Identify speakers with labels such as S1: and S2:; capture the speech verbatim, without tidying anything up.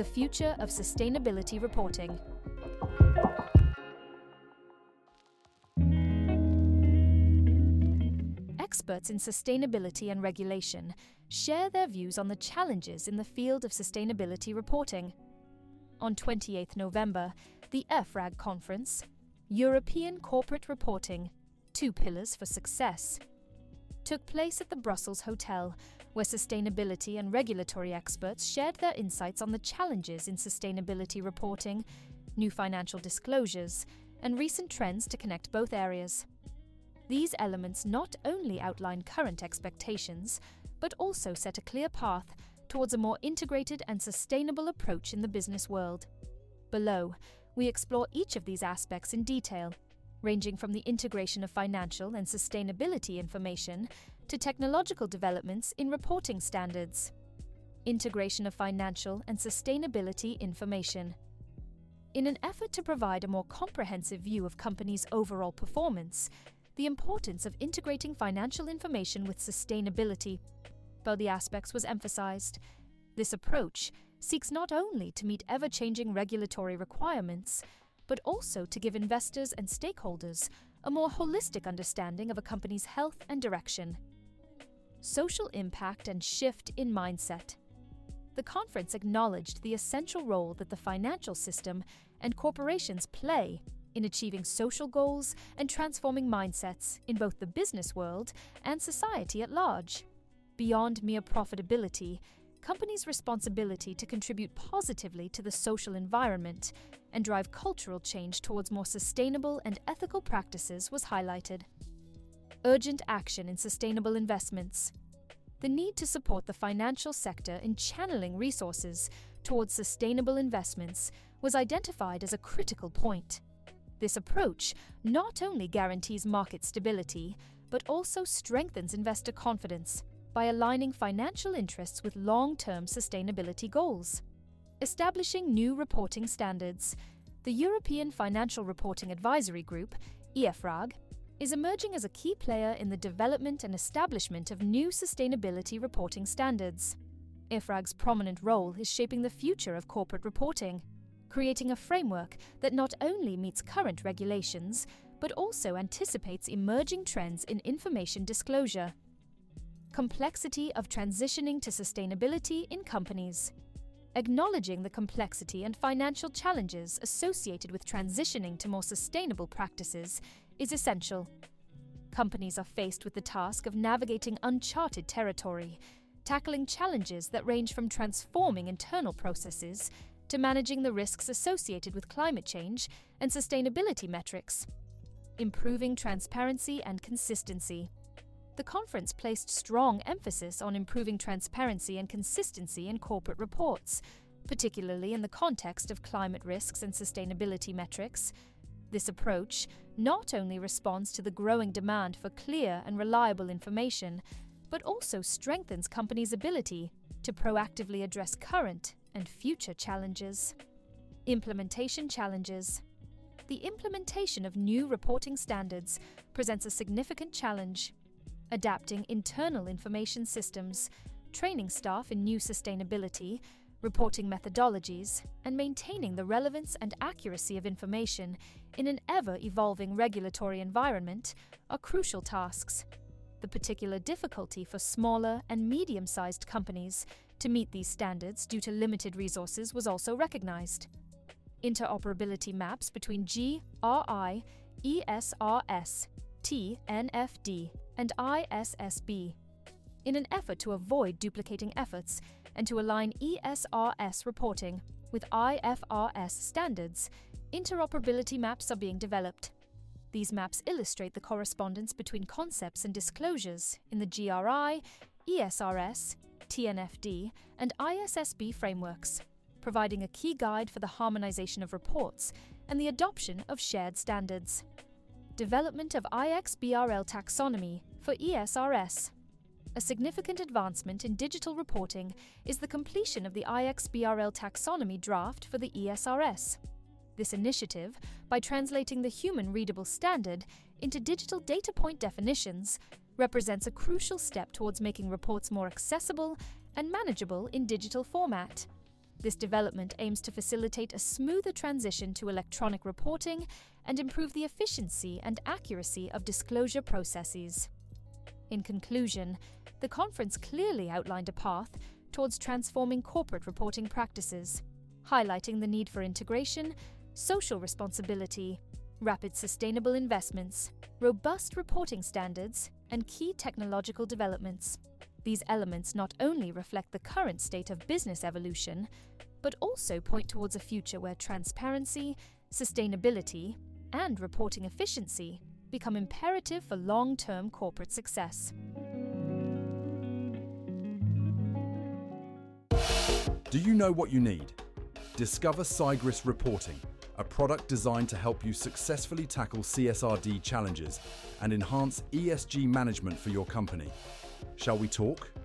S1: the future of sustainability reporting. Experts in sustainability and regulation share their views on the challenges in the field of sustainability reporting. On twenty-eighth November, the E F R A G conference, European Corporate Reporting, Two Pillars for Success, took place at the Brussels Hotel, where sustainability and regulatory experts shared their insights on the challenges in sustainability reporting, new financial disclosures, and recent trends to connect both areas. These elements not only outline current expectations, but also set a clear path towards a more integrated and sustainable approach in the business world. Below, we explore each of these aspects in detail, ranging from the integration of financial and sustainability information to technological developments in reporting standards. Integration of financial and sustainability information. In an effort to provide a more comprehensive view of companies' overall performance, the importance of integrating financial information with sustainability, while the aspects was emphasized. This approach seeks not only to meet ever-changing regulatory requirements, but also to give investors and stakeholders a more holistic understanding of a company's health and direction. Social impact and shift in mindset. The conference acknowledged the essential role that the financial system and corporations play in achieving social goals and transforming mindsets in both the business world and society at large. Beyond mere profitability, companies' responsibility to contribute positively to the social environment and drive cultural change towards more sustainable and ethical practices was highlighted. Urgent action in sustainable investments. The need to support the financial sector in channeling resources towards sustainable investments was identified as a critical point. This approach not only guarantees market stability, but also strengthens investor confidence by aligning financial interests with long-term sustainability goals. Establishing new reporting standards. The European Financial Reporting Advisory Group, E F R A G, is emerging as a key player in the development and establishment of new sustainability reporting standards. E F R A G's prominent role is shaping the future of corporate reporting, creating a framework that not only meets current regulations, but also anticipates emerging trends in information disclosure. Complexity of transitioning to sustainability in companies. Acknowledging the complexity and financial challenges associated with transitioning to more sustainable practices is essential. Companies are faced with the task of navigating uncharted territory, tackling challenges that range from transforming internal processes to managing the risks associated with climate change and sustainability metrics. Improving transparency and consistency. The conference placed strong emphasis on improving transparency and consistency in corporate reports, particularly in the context of climate risks and sustainability metrics. This approach not only responds to the growing demand for clear and reliable information, but also strengthens companies' ability to proactively address current and future challenges. Implementation challenges. The implementation of new reporting standards presents a significant challenge. Adapting internal information systems, training staff in new sustainability, reporting methodologies, and maintaining the relevance and accuracy of information in an ever-evolving regulatory environment are crucial tasks. The particular difficulty for smaller and medium-sized companies to meet these standards due to limited resources was also recognized. Interoperability maps between G R I, E S R S, T N F D, and I S S B. In an effort to avoid duplicating efforts and to align E S R S reporting with I F R S standards, interoperability maps are being developed. These maps illustrate the correspondence between concepts and disclosures in the G R I, E S R S, T N F D, and I S S B frameworks, providing a key guide for the harmonization of reports and the adoption of shared standards. Development of I X B R L taxonomy for E S R S. A significant advancement in digital reporting is the completion of the I X B R L taxonomy draft for the E S R S. This initiative, by translating the human-readable standard into digital data point definitions, represents a crucial step towards making reports more accessible and manageable in digital format. This development aims to facilitate a smoother transition to electronic reporting and improve the efficiency and accuracy of disclosure processes. In conclusion, the conference clearly outlined a path towards transforming corporate reporting practices, highlighting the need for integration, social responsibility, rapid sustainable investments, robust reporting standards, and key technological developments. These elements not only reflect the current state of business evolution, but also point towards a future where transparency, sustainability, and reporting efficiency become imperative for long-term corporate success.
S2: Do you know what you need? Discover Sigris Reporting, a product designed to help you successfully tackle C S R D challenges and enhance E S G management for your company. Shall we talk?